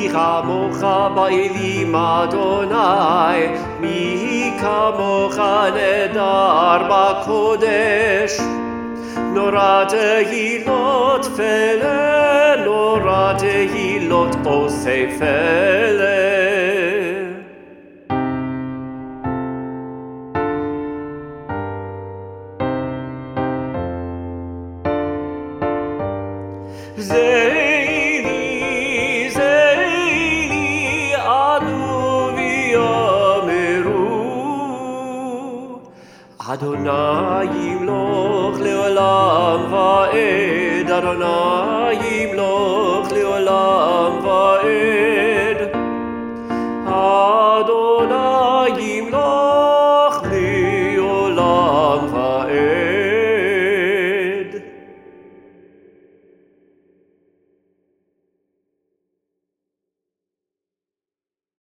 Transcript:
כמוך באלים אדוני, מי כמוך נהדר בקודש. נורא תהילות פלא, נורא תהילות עושה פלא. זייני, זייני, ענו ויאמרו, אדוני ימלוך לעולם ועד, אדוני ימלוך